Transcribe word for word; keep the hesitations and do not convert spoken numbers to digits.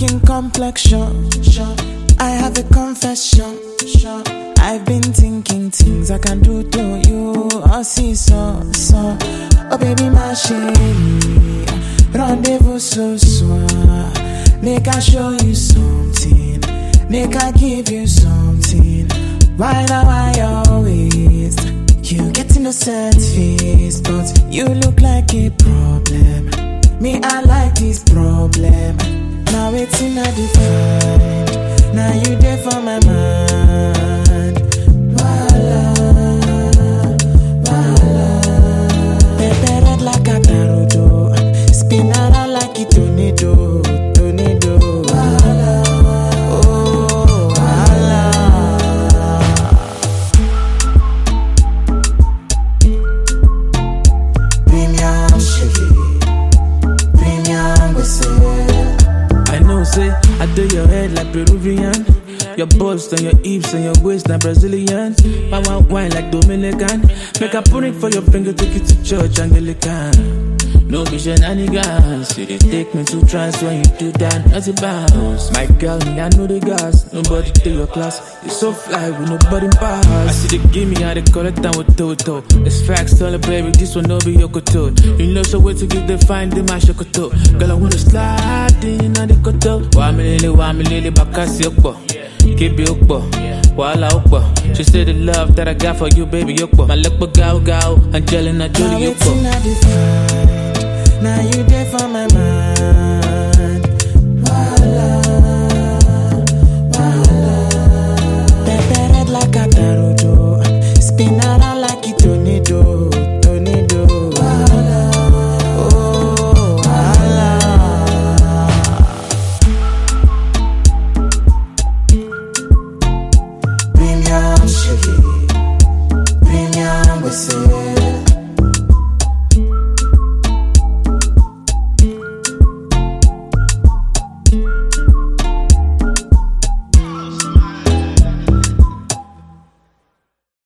skin complexion. I have a confession. I've been thinking things I can do to you. I see so, so. Oh baby, my chérie, rendezvous ce soir. Make I show you something. Make I give you something. Why now I always? You get innocent face, but you look like a problem. Me, I like this problem. Now it's in a define. Now you there for my mind. Voila, voila. Pepe red like a tarodo. Spin around like a tornado, tornado. Voila, oh, voila. Premium sugar, premium whistle. I know, say, I do your head like Peruvian. Your bust and your hips and your waist like Brazilian. My wine wine like Dominican. Make a put it for your finger, take it to church Anglican. No be shenanigans. You dey take me to trance when you do that, nothing bounce. My girl, me I know the gas. Nobody take your class. You so fly with nobody pass. I see they give me how they call it down with Toto. It's facts, tell her baby, this one no be your koto. You know so wait to get the find the my shokoto. Girl I wanna slide in on the koto. Wa me lele, wa me lele, bakasi okbo. Keep it okbo. Wala okbo. She said the love that I got for you, baby okbo. My luck but gao gao, Angelina Jolie okbo. Now you there